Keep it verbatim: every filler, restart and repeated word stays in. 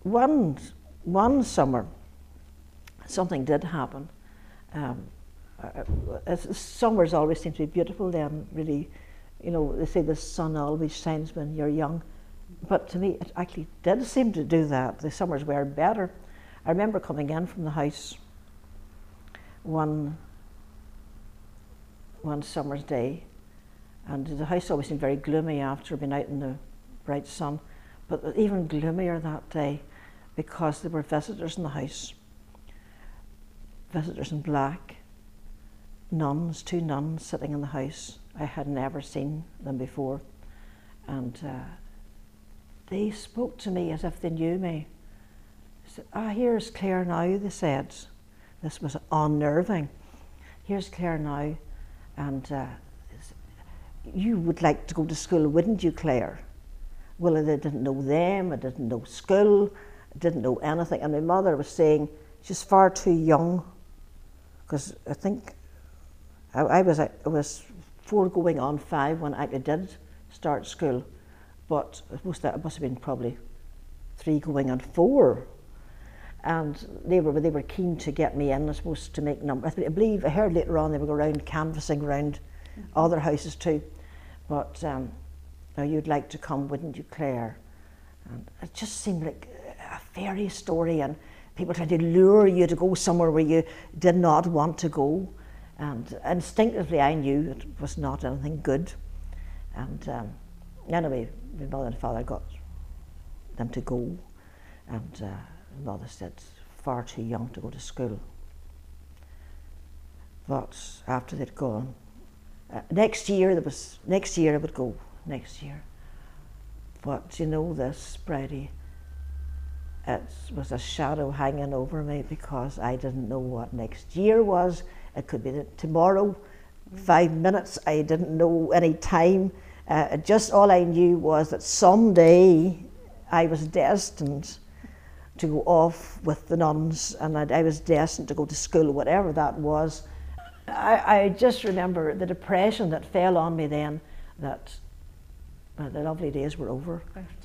one, one summer, something did happen. Um, uh, summers always seem to be beautiful then, really. You know, they say the sun always shines when you're young. But to me, it actually did seem to do that. The summers were better. I remember coming in from the house one, one summer's day, and the house always seemed very gloomy after being out in the bright sun, but even gloomier that day because there were visitors in the house. Visitors in black, nuns, two nuns sitting in the house. I had never seen them before, and uh, they spoke to me as if they knew me. They said, "Ah, here's Claire now," they said. This was unnerving. "Here's Claire now, and uh, you would like to go to school, wouldn't you, Claire?" Well, I didn't know them, I didn't know school, I didn't know anything, and my mother was saying, "She's far too young," because I think I, I was I was four going on five when I did start school, but it must have, it must have been probably three going on four, and they were they were keen to get me in, I suppose, to make numbers. I believe I heard later on they would go around canvassing around mm-hmm. other houses too, but um, "Now you'd like to come, wouldn't you, Claire?" And it just seemed like a fairy story, and people trying to lure you to go somewhere where you did not want to go. And instinctively I knew it was not anything good. And um, anyway, my mother and father got them to go, and uh, my mother said, "Far too young to go to school." But after they'd gone, uh, next year there was, next year I would go, next year. But you know this, Bridie, it was a shadow hanging over me because I didn't know what next year was. It could be that tomorrow, five minutes, I didn't know any time. Uh, just all I knew was that someday I was destined to go off with the nuns, and I, I was destined to go to school, whatever that was. I, I just remember the depression that fell on me then, that uh, the lovely days were over.